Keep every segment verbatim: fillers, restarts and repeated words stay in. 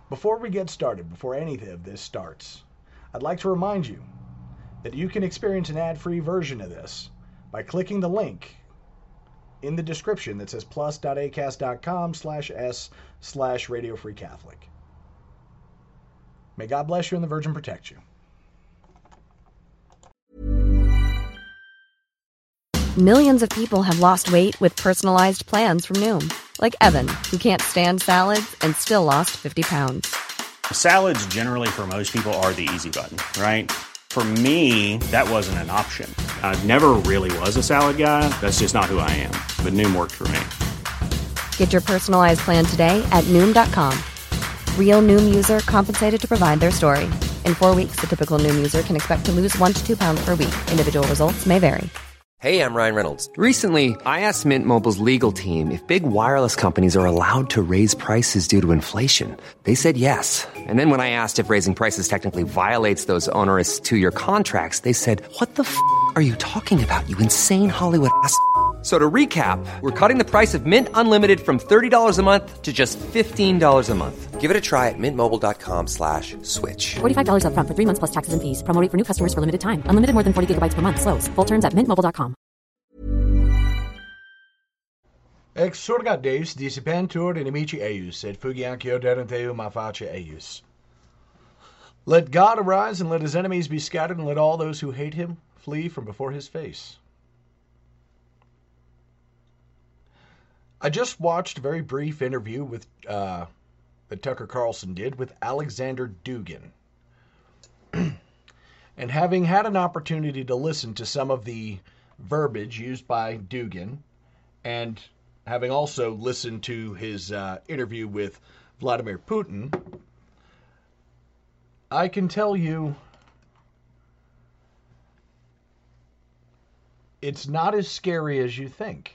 Before we get started, before anything of this starts, I'd like to remind you that you can experience an ad-free version of this by clicking the link in the description that says plus.acast.com slash s slash Radio Free Catholic. May God bless you and the Virgin protect you. Millions of people have lost weight with personalized plans from Noom. Like Evan, who can't stand salads and still lost fifty pounds. Salads generally for most people are the easy button, right? For me, that wasn't an option. I never really was a salad guy. That's just not who I am. But Noom worked for me. Get your personalized plan today at Noom dot com. Real Noom user compensated to provide their story. In four weeks, the typical Noom user can expect to lose one to two pounds per week. Individual results may vary. Hey, I'm Ryan Reynolds. Recently, I asked Mint Mobile's legal team if big wireless companies are allowed to raise prices due to inflation. They said yes. And then when I asked if raising prices technically violates those onerous two-year contracts, they said, what the f*** are you talking about, you insane Hollywood ass f- So to recap, we're cutting the price of Mint Unlimited from thirty dollars a month to just fifteen dollars a month. Give it a try at mintmobile.com slash switch. forty-five dollars up front for three months plus taxes and fees. Promo rate for new customers for limited time. Unlimited more than forty gigabytes per month. Slows full terms at mint mobile dot com. Exurgat Deus dissipentur inimici eius, et fugiancio derenteu ma face eius. Let God arise, and let his enemies be scattered, and let all those who hate him flee from before his face. I just watched a very brief interview with uh, that Tucker Carlson did with Alexander Dugin. And having had an opportunity to listen to some of the verbiage used by Dugin, and having also listened to his uh, interview with Vladimir Putin, I can tell you it's not as scary as you think.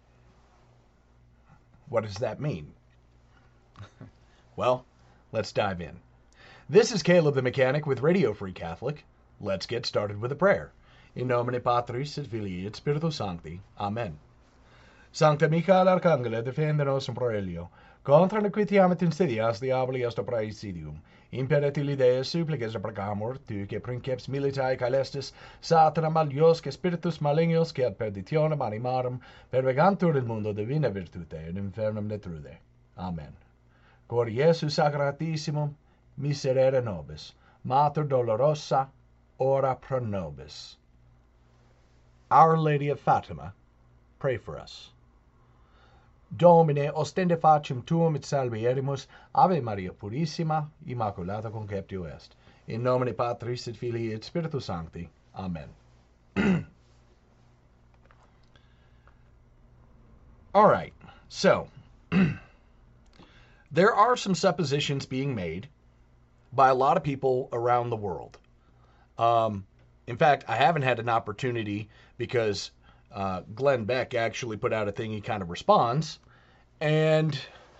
What does that mean? Well, let's dive in. This is Caleb the Mechanic with Radio Free Catholic. Let's get started with a prayer. In nomine Patris et Filii et Spiritus Sancti. Amen. Sancta Michael Arcangela, defende nos in proelio, contra nequitiam et insidias diaboli est praesidium. Imperet illi Deus supplices precamur, tu que princeps militae caelestis, satana malios que spiritus malignos que ad perditionem animarum, pervegantur il mundo divina virtute, et infernum detrude. Amen. Cor Iesu sacratissimum, miserere nobis, Mater dolorosa, ora pro nobis. Our Lady of Fatima, pray for us. Domine, ostende facem tuum et salvierimus, Ave Maria Purissima, Immaculata Conceptio est. In nomine Patris et Filii et Spiritus Sancti. Amen. All right, so there are some suppositions being made by a lot of people around the world. Um, in fact, I haven't had an opportunity because uh, Glenn Beck actually put out a thing he kind of responds, and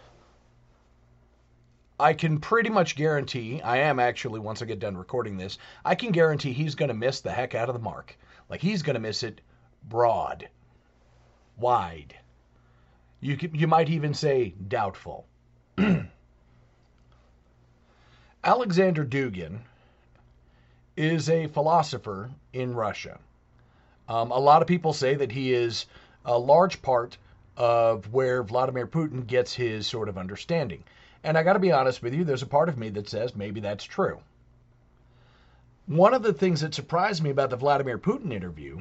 I can pretty much guarantee, I am actually, once I get done recording this, I can guarantee he's going to miss the heck out of the mark. Like, he's going to miss it broad, wide. You could, you might even say doubtful. Alexander Dugin is a philosopher in Russia. Um, a lot of people say that he is a large part of where Vladimir Putin gets his sort of understanding. And I got to be honest with you, there's a part of me that says maybe that's true. One of the things that surprised me about the Vladimir Putin interview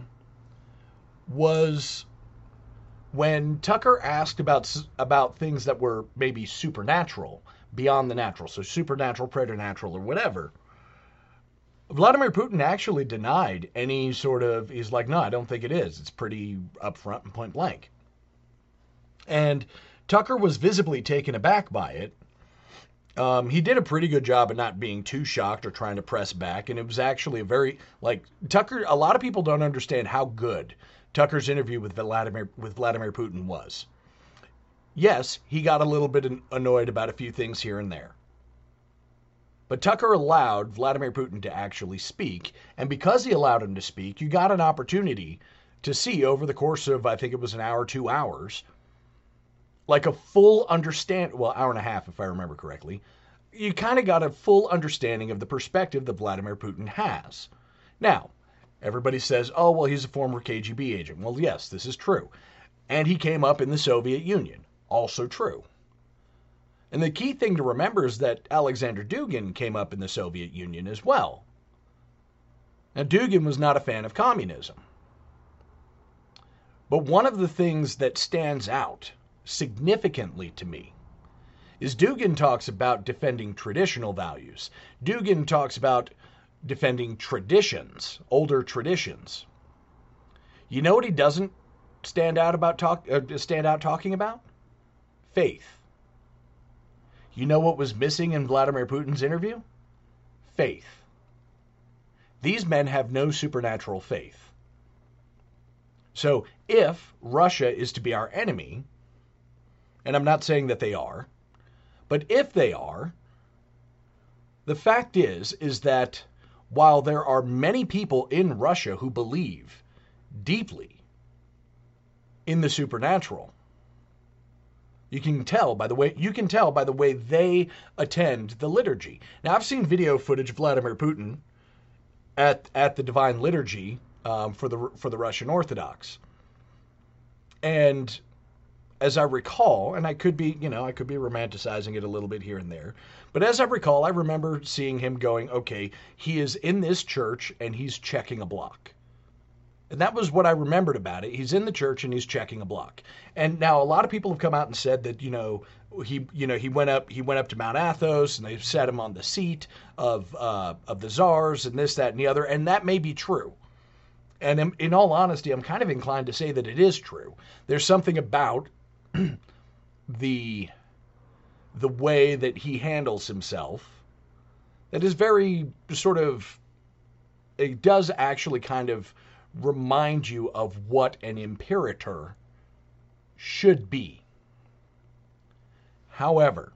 was when Tucker asked about about things that were maybe supernatural, beyond the natural, so supernatural, preternatural, or whatever. Vladimir Putin actually denied any sort of, he's like, no, I don't think it is. It's pretty upfront and point blank. And Tucker was visibly taken aback by it. Um, he did a pretty good job of not being too shocked or trying to press back. And it was actually a very, like, Tucker, a lot of people don't understand how good Tucker's interview with Vladimir, with Vladimir Putin was. Yes, he got a little bit annoyed about a few things here and there. But Tucker allowed Vladimir Putin to actually speak, and because he allowed him to speak, you got an opportunity to see over the course of, I think it was an hour, two hours, like a full understand, well, hour and a half if I remember correctly, you kind of got a full understanding of the perspective that Vladimir Putin has. Now, everybody says, oh, well, he's a former K G B agent. Well, yes, this is true. And he came up in the Soviet Union. Also true. And the key thing to remember is that Alexander Dugin came up in the Soviet Union as well. Now, Dugin was not a fan of communism. But one of the things that stands out significantly to me is Dugin talks about defending traditional values. Dugin talks about defending traditions, older traditions. You know what he doesn't stand out about talk uh, stand out talking about? Faith. You know what was missing in Vladimir Putin's interview? Faith. These men have no supernatural faith. So if Russia is to be our enemy, and I'm not saying that they are, but if they are, the fact is, is that while there are many people in Russia who believe deeply in the supernatural, you can tell by the way you can tell by the way they attend the liturgy. Now, I've seen video footage of Vladimir Putin at at the Divine Liturgy um, for the for the Russian Orthodox, and as I recall, and I could be, you know, I could be romanticizing it a little bit here and there, but as I recall, I remember seeing him going, okay, he is in this church and he's checking a block. And that was what I remembered about it. He's in the church and he's checking a block. And now a lot of people have come out and said that, you know, he, you know, he went up, he went up to Mount Athos and they sat him on the seat of, uh, of the czars and this, that, and the other. And that may be true. And in, in all honesty, I'm kind of inclined to say that it is true. There's something about the the way that he handles himself that is very sort of, it does actually kind of remind you of what an imperator should be. However,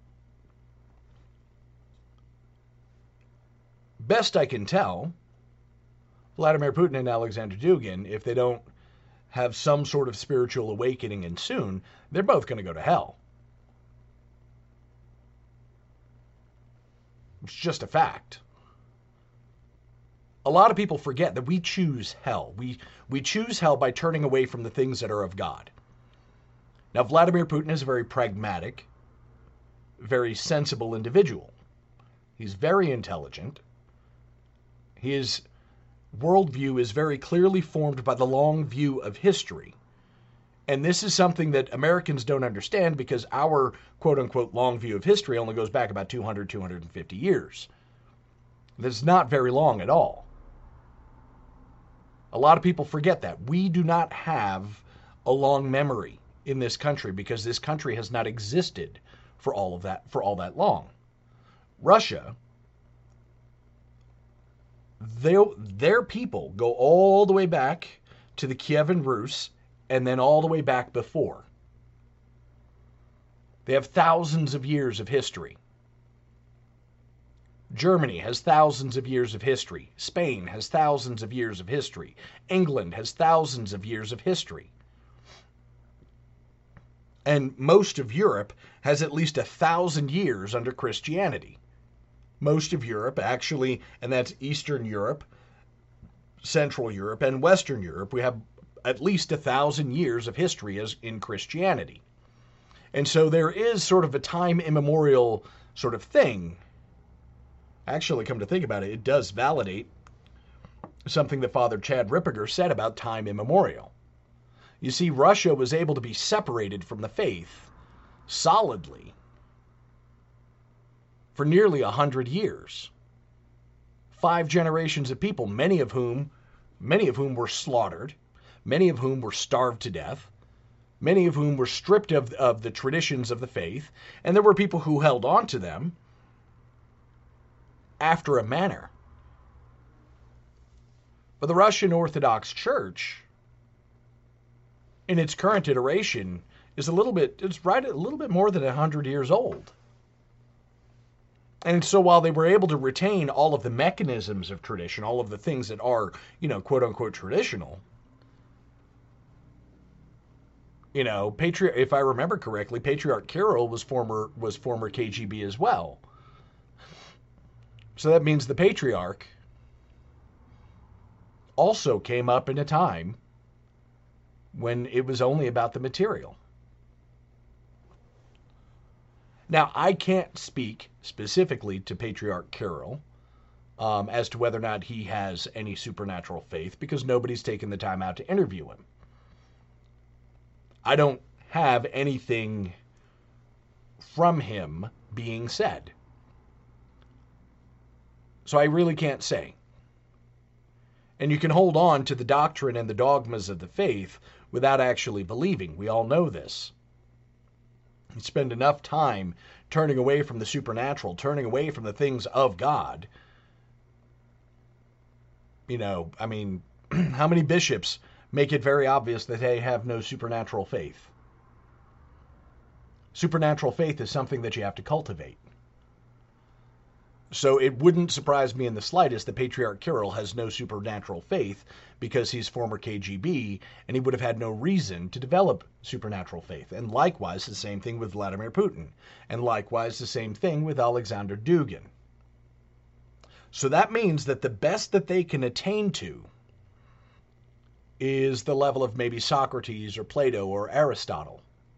best I can tell, Vladimir Putin and Alexander Dugin, if they don't have some sort of spiritual awakening and soon, they're both going to go to hell. It's just a fact. A lot of people forget that we choose hell. We, we choose hell by turning away from the things that are of God. Now, Vladimir Putin is a very pragmatic, very sensible individual. He's very intelligent. His worldview is very clearly formed by the long view of history. And this is something that Americans don't understand because our quote-unquote long view of history only goes back about two hundred, two hundred fifty years. That's not very long at all. A lot of people forget that. We do not have a long memory in this country because this country has not existed for all of that, for all that long. Russia, They, their people go all the way back to the Kievan Rus and then all the way back before. They have thousands of years of history. Germany has thousands of years of history. Spain has thousands of years of history. England has thousands of years of history. And most of Europe has at least a thousand years under Christianity. Most of Europe, actually, and that's Eastern Europe, Central Europe, and Western Europe, we have at least a thousand years of history as in Christianity. And so there is sort of a time immemorial sort of thing. Actually, come to think about it, it does validate something that Father Chad Ripperger said about time immemorial. You see, Russia was able to be separated from the faith solidly for nearly a hundred years. Five generations of people, many of whom, many of whom were slaughtered, many of whom were starved to death, many of whom were stripped of, of the traditions of the faith, and there were people who held on to them after a manner. But the Russian Orthodox Church, in its current iteration, is a little bit, it's right a little bit more than a hundred years old. And so while they were able to retain all of the mechanisms of tradition, all of the things that are, you know, quote unquote traditional, you know, Patriarch, if I remember correctly, Patriarch Kirill was former was former K G B as well. So that means the patriarch also came up in a time when it was only about the material. Now, I can't speak specifically to Patriarch Kirill um, as to whether or not he has any supernatural faith, because nobody's taken the time out to interview him. I don't have anything from him being said. So I really can't say. And you can hold on to the doctrine and the dogmas of the faith without actually believing. We all know this. You spend enough time turning away from the supernatural, turning away from the things of God. You know, I mean, how many bishops make it very obvious that they have no supernatural faith? Supernatural faith is something that you have to cultivate. So it wouldn't surprise me in the slightest that Patriarch Kirill has no supernatural faith, because he's former K G B, and he would have had no reason to develop supernatural faith. And likewise, the same thing with Vladimir Putin. And likewise, the same thing with Alexander Dugin. So that means that the best that they can attain to is the level of maybe Socrates or Plato or Aristotle.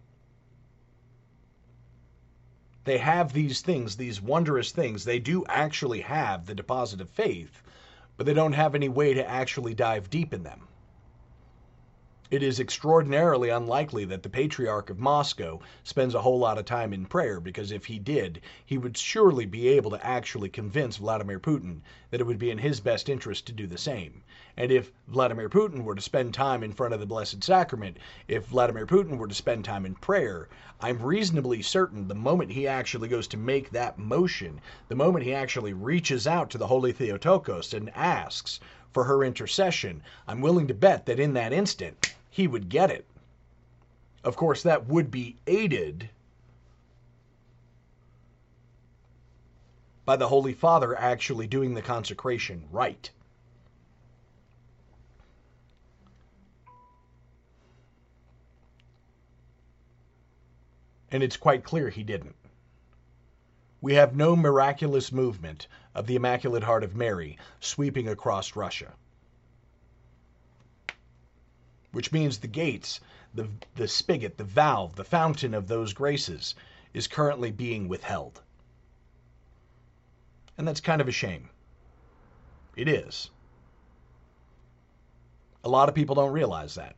They have these things, these wondrous things. They do actually have the deposit of faith, but they don't have any way to actually dive deep in them. It is extraordinarily unlikely that the Patriarch of Moscow spends a whole lot of time in prayer, because if he did, he would surely be able to actually convince Vladimir Putin that it would be in his best interest to do the same. And if Vladimir Putin were to spend time in front of the Blessed Sacrament, if Vladimir Putin were to spend time in prayer, I'm reasonably certain the moment he actually goes to make that motion, the moment he actually reaches out to the Holy Theotokos and asks for her intercession, I'm willing to bet that in that instant, he would get it. Of course, that would be aided by the Holy Father actually doing the consecration right. And it's quite clear he didn't. We have no miraculous movement of the Immaculate Heart of Mary sweeping across Russia. Which means the gates, the, the spigot, the valve, the fountain of those graces is currently being withheld. And that's kind of a shame. It is. A lot of people don't realize that.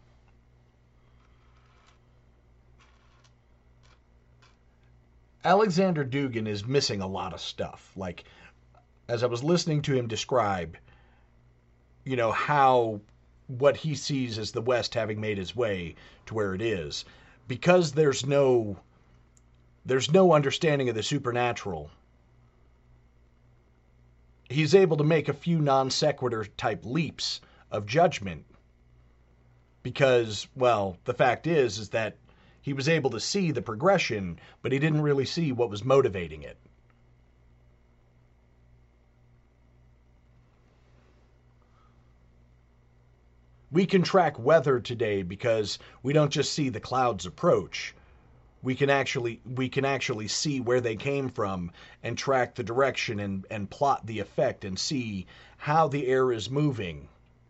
Alexander Dugin is missing a lot of stuff. Like, as I was listening to him describe, you know, how what he sees as the West having made its way to where it is, because there's no there's no understanding of the supernatural, he's able to make a few non sequitur type leaps of judgment, because, well, the fact is is that he was able to see the progression, but he didn't really see what was motivating it. We can track weather today because we don't just see the clouds approach. We can actually we can actually see where they came from and track the direction and, and plot the effect and see how the air is moving.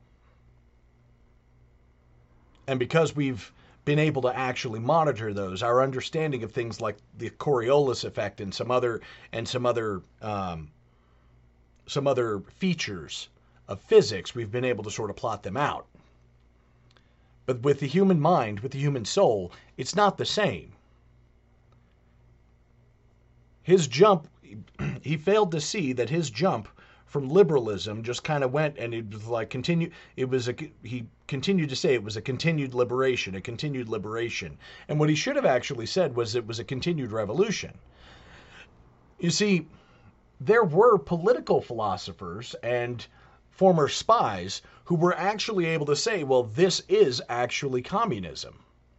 And because we've been able to actually monitor those, our understanding of things like the Coriolis effect and some other and some other um, some other features of physics, we've been able to sort of plot them out. But with the human mind, with the human soul, it's not the same. His jump, he failed to see that his jump from liberalism just kind of went, and it was like continue. It was a he continued to say it was a continued liberation, a continued liberation, and what he should have actually said was it was a continued revolution. You see, there were political philosophers and former spies who were actually able to say, well, this is actually communism.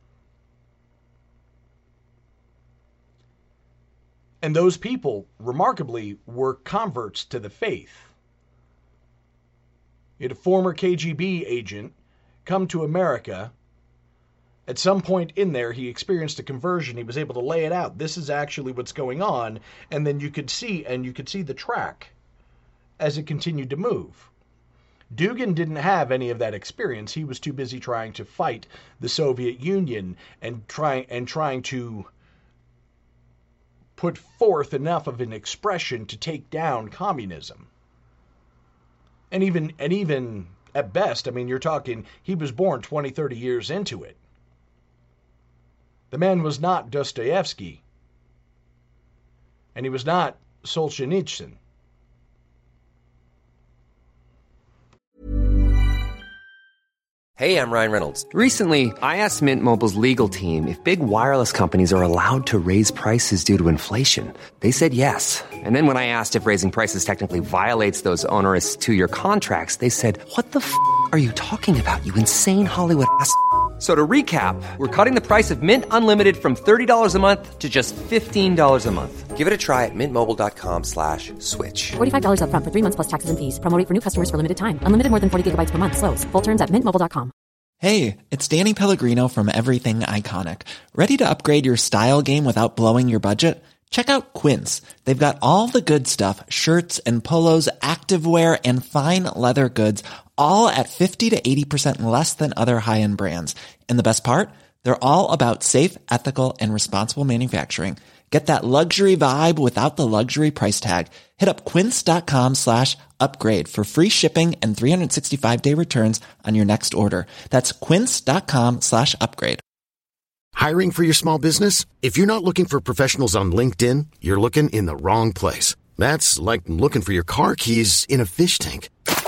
And those people, remarkably, were converts to the faith. You had a former K G B agent come to America. At some point in there, he experienced a conversion. He was able to lay it out. This is actually what's going on. And then you could see, and you could see the track as it continued to move. Dugin didn't have any of that experience. He was too busy trying to fight the Soviet Union and trying and trying to put forth enough of an expression to take down communism. And even and even at best, I mean, you're talking, he was born twenty, thirty years into it. The man was not Dostoevsky. And he was not Solzhenitsyn. Hey, I'm Ryan Reynolds. Recently, I asked Mint Mobile's legal team if big wireless companies are allowed to raise prices due to inflation. They said yes. And then when I asked if raising prices technically violates those onerous two-year contracts, they said, "What the f*** are you talking about, you insane Hollywood ass f- So to recap, we're cutting the price of Mint Unlimited from thirty dollars a month to just fifteen dollars a month. Give it a try at mintmobile.com slash switch. forty-five dollars up front for three months plus taxes and fees. Promo rate for new customers for limited time. Unlimited more than forty gigabytes per month. Slows full terms at mint mobile dot com. Hey, it's Danny Pellegrino from Everything Iconic. Ready to upgrade your style game without blowing your budget? Check out Quince. They've got all the good stuff, shirts and polos, activewear, and fine leather goods, all at fifty to eighty percent less than other high-end brands. And the best part? They're all about safe, ethical, and responsible manufacturing. Get that luxury vibe without the luxury price tag. Hit up quince.com slash upgrade for free shipping and three sixty-five day returns on your next order. That's quince.com slash upgrade. Hiring for your small business? If you're not looking for professionals on LinkedIn, you're looking in the wrong place. That's like looking for your car keys in a fish tank.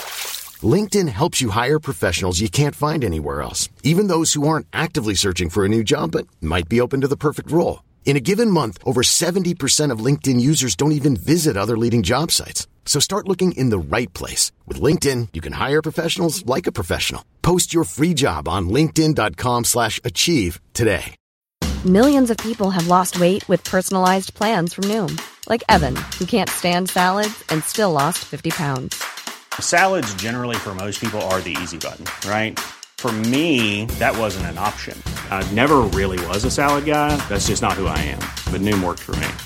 LinkedIn helps you hire professionals you can't find anywhere else, even those who aren't actively searching for a new job but might be open to the perfect role. In a given month, over seventy percent of LinkedIn users don't even visit other leading job sites. So start looking in the right place. With LinkedIn, you can hire professionals like a professional. Post your free job on linkedin.com slash achieve today. Millions of people have lost weight with personalized plans from Noom. Like Evan, who can't stand salads and still lost fifty pounds. Salads generally for most people are the easy button, right? For me, that wasn't an option. I never really was a salad guy. That's just not who I am. But Noom worked for me.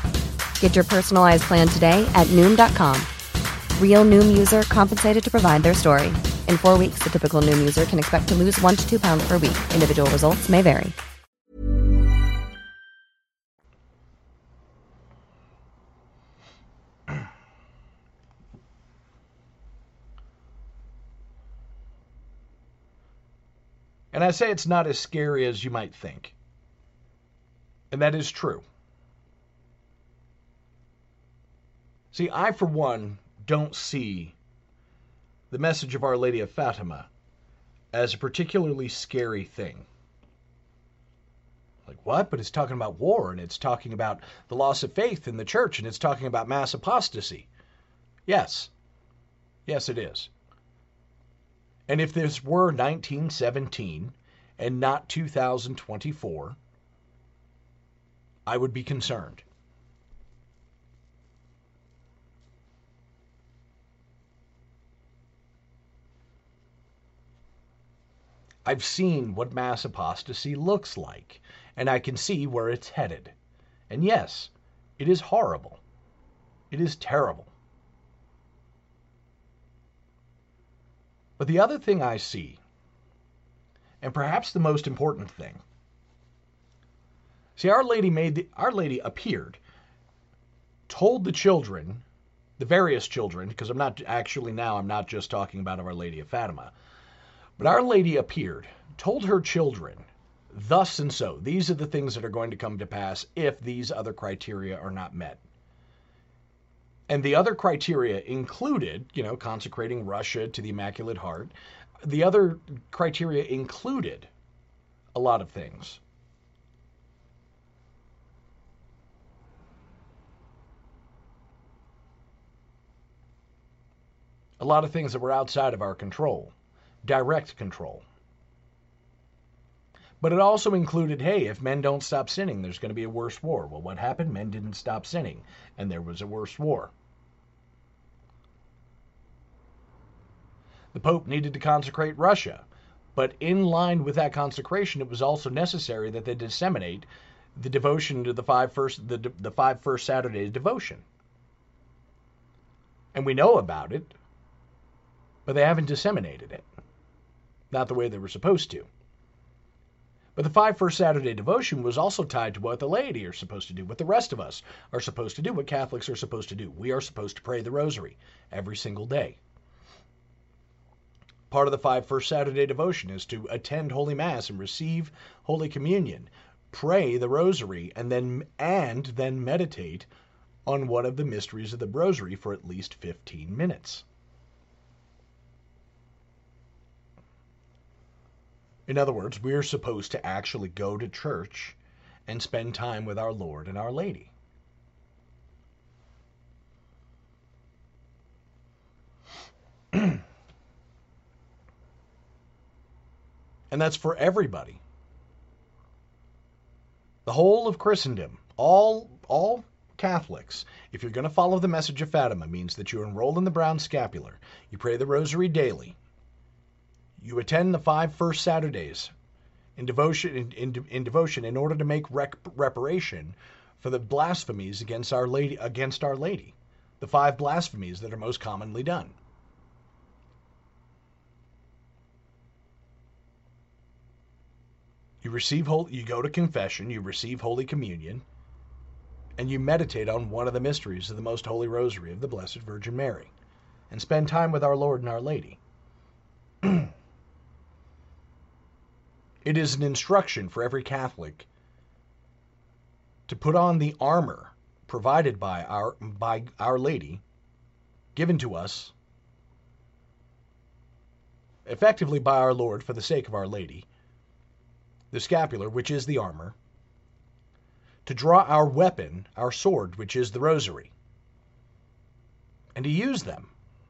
Get your personalized plan today at Noom dot com. Real Noom user compensated to provide their story. In four weeks, the typical Noom user can expect to lose one to two pounds per week. Individual results may vary. And I say it's not as scary as you might think. And that is true. See, I, for one, don't see the message of Our Lady of Fatima as a particularly scary thing. Like, what? But it's talking about war, and it's talking about the loss of faith in the church, and it's talking about mass apostasy. Yes. Yes, it is. And if this were nineteen seventeen and not two thousand twenty-four, I would be concerned. I've seen what mass apostasy looks like, and I can see where it's headed. And yes, it is horrible. It is terrible. But the other thing I see, and perhaps the most important thing, see, Our Lady made the, Our Lady appeared, told the children, the various children, because I'm not actually now, I'm not just talking about Our Lady of Fatima, but Our Lady appeared, told her children, thus and so, these are the things that are going to come to pass if these other criteria are not met. And the other criteria included, you know, consecrating Russia to the Immaculate Heart. The other criteria included a lot of things. A lot of things that were outside of our control, direct control. But it also included, hey, if men don't stop sinning, there's going to be a worse war. Well, what happened? Men didn't stop sinning, and there was a worse war. The Pope needed to consecrate Russia, but in line with that consecration, it was also necessary that they disseminate the devotion to the five first the the five first Saturdays devotion. And we know about it, but they haven't disseminated it. Not the way they were supposed to. But the five First Saturday devotion was also tied to what the laity are supposed to do, what the rest of us are supposed to do, what Catholics are supposed to do. We are supposed to pray the rosary every single day. Part of the five First Saturday devotion is to attend Holy Mass and receive Holy Communion, pray the rosary, and then and then meditate on one of the mysteries of the rosary for at least fifteen minutes. In other words, we're supposed to actually go to church and spend time with our Lord and Our Lady. And that's for everybody. The whole of Christendom, all, all Catholics, if you're going to follow the message of Fatima, means that you enroll in the Brown Scapular, you pray the rosary daily, you attend the five First Saturdays in devotion in, in, in devotion in order to make rec- reparation for the blasphemies against Our Lady, against Our Lady, the five blasphemies that are most commonly done. You receive holy, you go to confession, you receive Holy Communion, and you meditate on one of the mysteries of the Most Holy Rosary of the Blessed Virgin Mary, and spend time with our Lord and Our Lady. It is an instruction for every Catholic to put on the armor provided by our, by Our Lady, given to us effectively by our Lord for the sake of Our Lady, the scapular, which is the armor, to draw our weapon, our sword, which is the rosary, and to use them.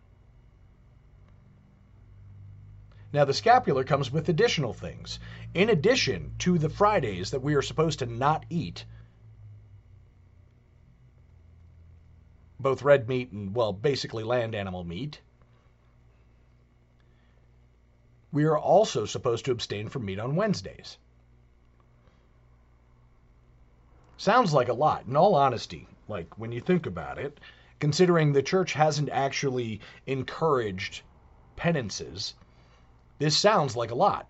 Now, the scapular comes with additional things. In addition to the Fridays that we are supposed to not eat, both red meat and, well, basically land animal meat, we are also supposed to abstain from meat on Wednesdays. Sounds like a lot. In all honesty, like when you think about it, considering the church hasn't actually encouraged penances, this sounds like a lot.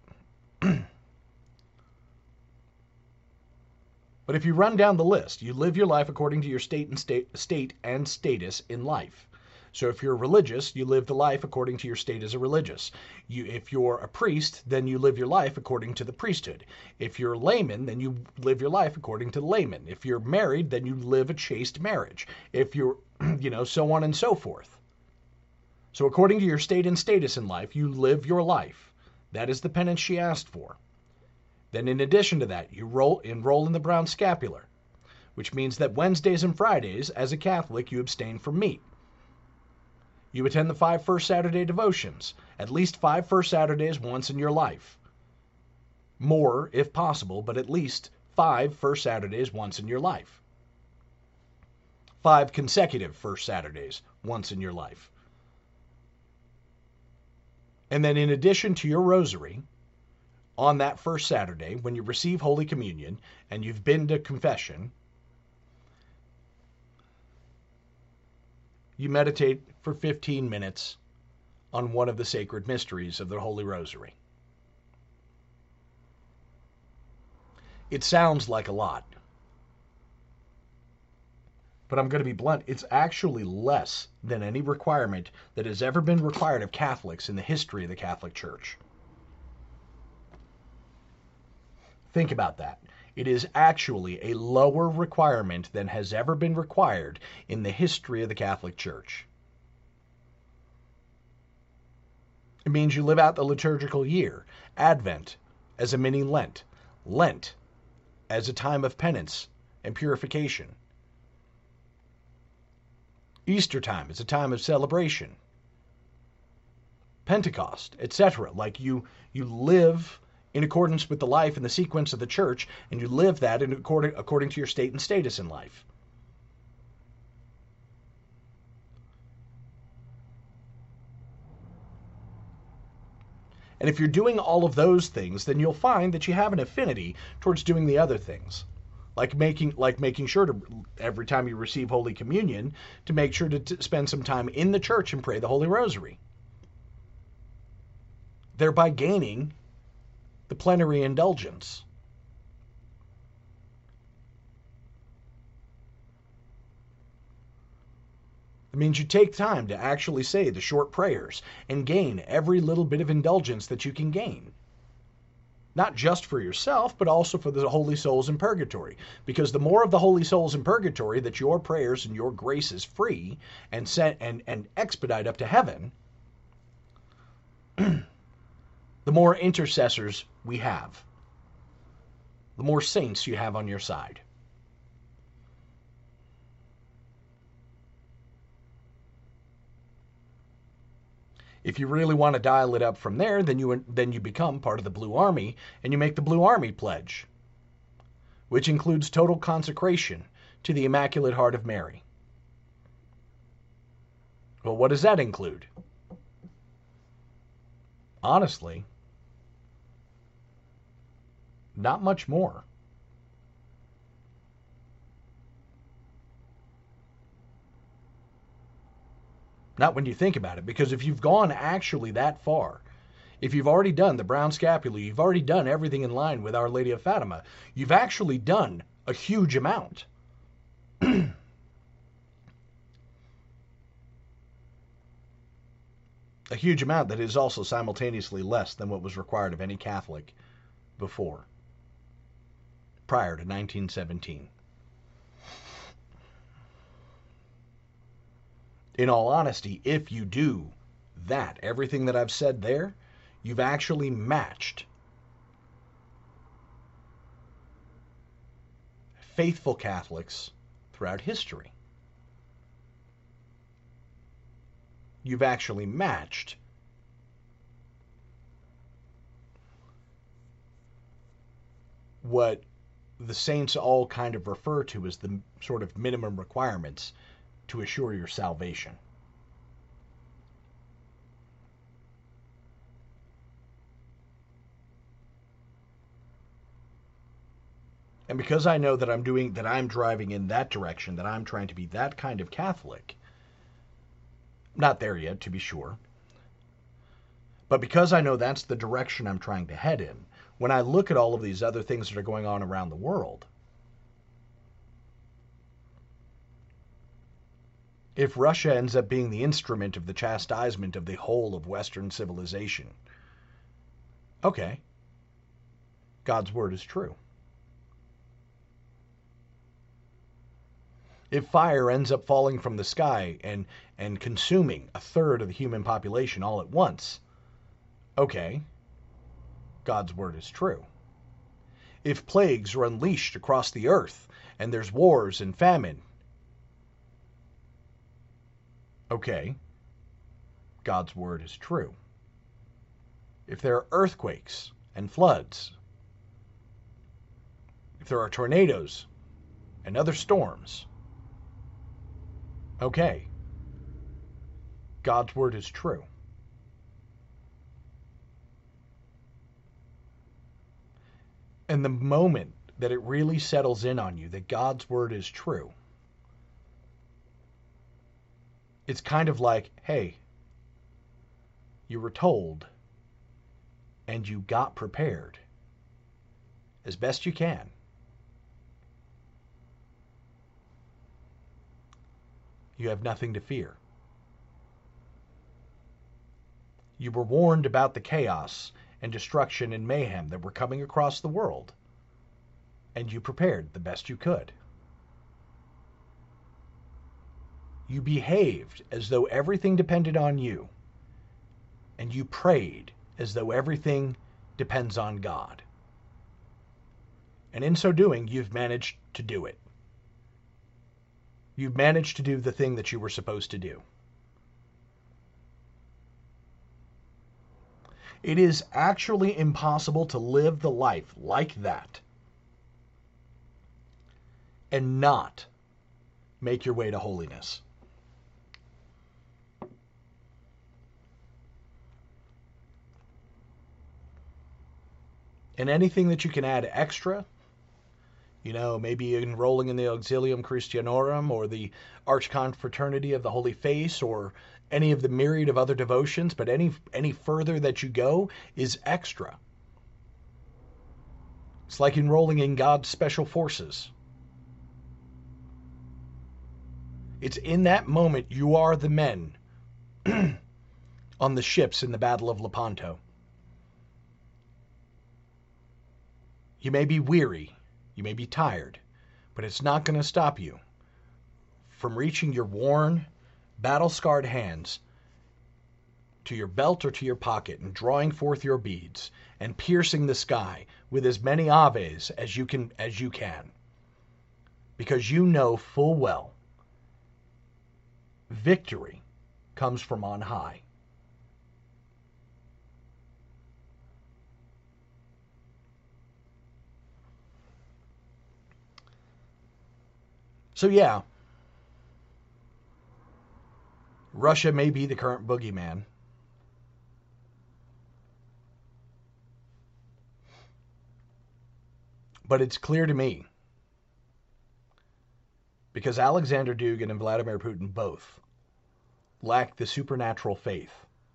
But if you run down the list, you live your life according to your state and state, state and status in life. So if you're religious, you live the life according to your state as a religious. You, if you're a priest, then you live your life according to the priesthood. If you're a layman, then you live your life according to the layman. If you're married, then you live a chaste marriage. If you're, you know, so on and so forth. So according to your state and status in life, you live your life. That is the penance she asked for. Then in addition to that, you roll, enroll in the Brown Scapular, which means that Wednesdays and Fridays, as a Catholic, you abstain from meat. You attend the five First Saturday devotions, at least five First Saturdays once in your life. More, if possible, but at least five First Saturdays once in your life. Five consecutive First Saturdays once in your life. And then in addition to your rosary, on that first Saturday, when you receive Holy Communion and you've been to confession, you meditate for fifteen minutes on one of the sacred mysteries of the Holy Rosary. It sounds like a lot, but I'm going to be blunt, it's actually less than any requirement that has ever been required of Catholics in the history of the Catholic Church. Think about that. It is actually a lower requirement than has ever been required in the history of the Catholic Church. It means you live out the liturgical year, Advent as a mini Lent, Lent as a time of penance and purification, Easter time is a time of celebration, Pentecost, et cetera. Like you, you live in accordance with the life and the sequence of the church, and you live that in according, according to your state and status in life. And if you're doing all of those things, then you'll find that you have an affinity towards doing the other things, Like making like making sure to, every time you receive Holy Communion, to make sure to t- spend some time in the church and pray the Holy Rosary, thereby gaining the plenary indulgence. It means you take time to actually say the short prayers and gain every little bit of indulgence that you can gain. Not just for yourself, but also for the holy souls in purgatory. Because the more of the holy souls in purgatory that your prayers and your graces free and sent and, and expedite up to heaven, the more intercessors we have. The more saints you have on your side. If you really want to dial it up from there, then you then you become part of the Blue Army, and you make the Blue Army Pledge, which includes total consecration to the Immaculate Heart of Mary. Well, what does that include? Honestly, not much more. Not when you think about it, because if you've gone actually that far, if you've already done the brown scapular, you've already done everything in line with Our Lady of Fatima, you've actually done a huge amount. A huge amount that is also simultaneously less than what was required of any Catholic before, prior to nineteen seventeen. In all honesty, if you do that, everything that I've said there, you've actually matched faithful Catholics throughout history. You've actually matched what the saints all kind of refer to as the sort of minimum requirements to assure your salvation. And because I know that I'm doing, that I'm driving in that direction, that I'm trying to be that kind of Catholic, not there yet, to be sure, but because I know that's the direction I'm trying to head in, when I look at all of these other things that are going on around the world, if Russia ends up being the instrument of the chastisement of the whole of Western civilization, okay, God's word is true. If fire ends up falling from the sky and, and consuming a third of the human population all at once, okay, God's word is true. If plagues are unleashed across the earth and there's wars and famine, okay, God's word is true. If there are earthquakes and floods, if there are tornadoes and other storms, okay, God's word is true. And the moment that it really settles in on you that God's word is true, it's kind of like, hey, you were told and you got prepared as best you can. You have nothing to fear. You were warned about the chaos and destruction and mayhem that were coming across the world, and you prepared the best you could. You behaved as though everything depended on you, and you prayed as though everything depends on God. And in so doing, you've managed to do it. You've managed to do the thing that you were supposed to do. It is actually impossible to live the life like that and not make your way to holiness. And anything that you can add extra You know, maybe enrolling in the Auxilium Christianorum or the Archconfraternity of the Holy Face or any of the myriad of other devotions, but any any further that you go is extra. It's like enrolling in God's special forces. It's in that moment you are the men on the ships in the Battle of Lepanto. You may be weary, you may be tired, but it's not going to stop you from reaching your worn, battle-scarred hands to your belt or to your pocket and drawing forth your beads and piercing the sky with as many aves as you can as you can. Because you know full well victory comes from on high. So yeah, Russia may be the current boogeyman. But it's clear to me, because Alexander Dugin and Vladimir Putin both lack the supernatural faith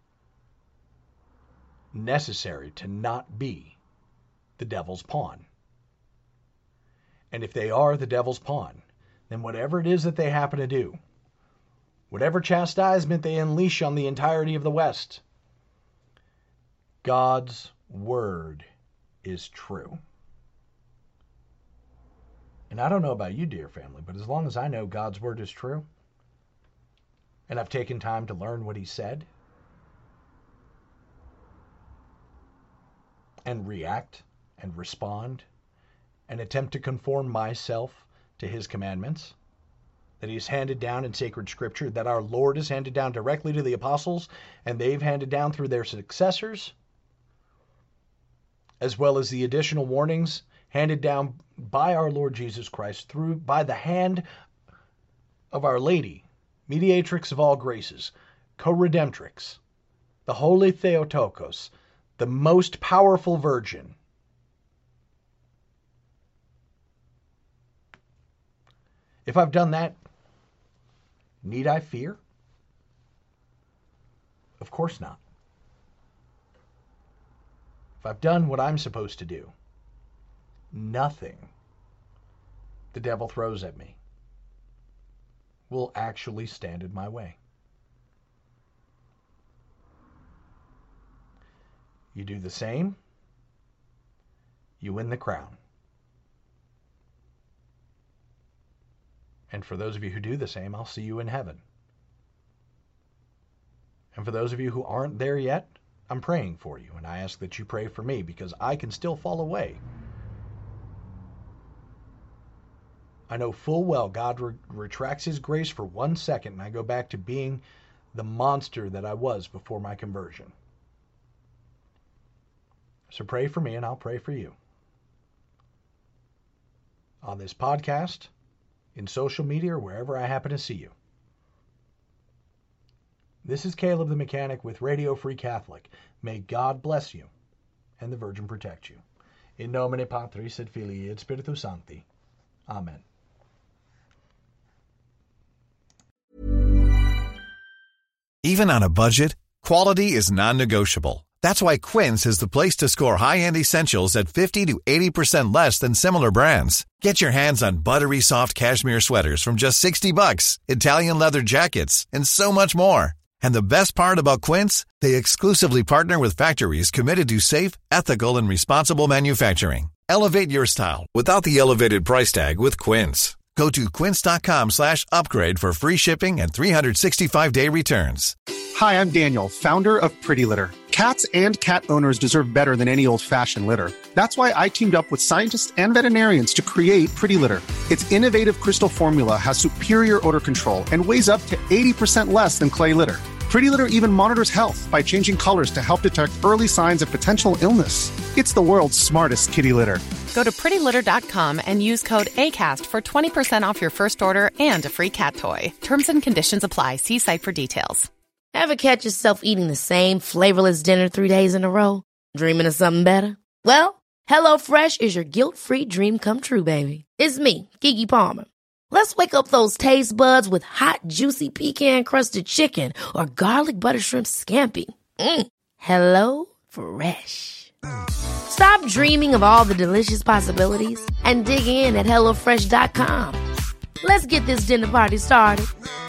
necessary to not be the devil's pawn. And if they are the devil's pawn, then whatever it is that they happen to do, whatever chastisement they unleash on the entirety of the West, God's word is true. And I don't know about you, dear family, but as long as I know God's word is true, and I've taken time to learn what he said, and react and respond, and attempt to conform myself to his commandments, that he's handed down in sacred scripture, that our Lord has handed down directly to the apostles, and they've handed down through their successors, as well as the additional warnings handed down by our Lord Jesus Christ through by the hand of Our Lady, mediatrix of all graces, co-redemptrix, the Holy Theotokos, the most powerful virgin. If I've done that, need I fear? Of course not. If I've done what I'm supposed to do, nothing the devil throws at me will actually stand in my way. You do the same, you win the crown. And for those of you who do the same, I'll see you in heaven. And for those of you who aren't there yet, I'm praying for you, and I ask that you pray for me, because I can still fall away. I know full well God re- retracts his grace for one second, and I go back to being the monster that I was before my conversion. So pray for me, and I'll pray for you. On this podcast, in social media, or wherever I happen to see you. This is Caleb the Mechanic with Radio Free Catholic. May God bless you and the Virgin protect you. In nomine Patris et Filii et Spiritus Sancti. Amen. Even on a budget, quality is non-negotiable. That's why Quince is the place to score high-end essentials at fifty to eighty percent less than similar brands. Get your hands on buttery soft cashmere sweaters from just sixty bucks, Italian leather jackets, and so much more. And the best part about Quince, they exclusively partner with factories committed to safe, ethical, and responsible manufacturing. Elevate your style without the elevated price tag with Quince. Go to quince.com slash upgrade for free shipping and three sixty-five day returns. Hi, I'm Daniel, founder of Pretty Litter. Cats and cat owners deserve better than any old-fashioned litter. That's why I teamed up with scientists and veterinarians to create Pretty Litter. Its innovative crystal formula has superior odor control and weighs up to eighty percent less than clay litter. Pretty Litter even monitors health by changing colors to help detect early signs of potential illness. It's the world's smartest kitty litter. Go to pretty litter dot com and use code ACAST for twenty percent off your first order and a free cat toy. Terms and conditions apply. See site for details. Ever catch yourself eating the same flavorless dinner three days in a row? Dreaming of something better? Well, HelloFresh is your guilt-free dream come true, baby. It's me, Keke Palmer. Let's wake up those taste buds with hot, juicy pecan-crusted chicken or garlic butter shrimp scampi. Mm. Hello Fresh. Stop dreaming of all the delicious possibilities and dig in at hello fresh dot com. Let's get this dinner party started.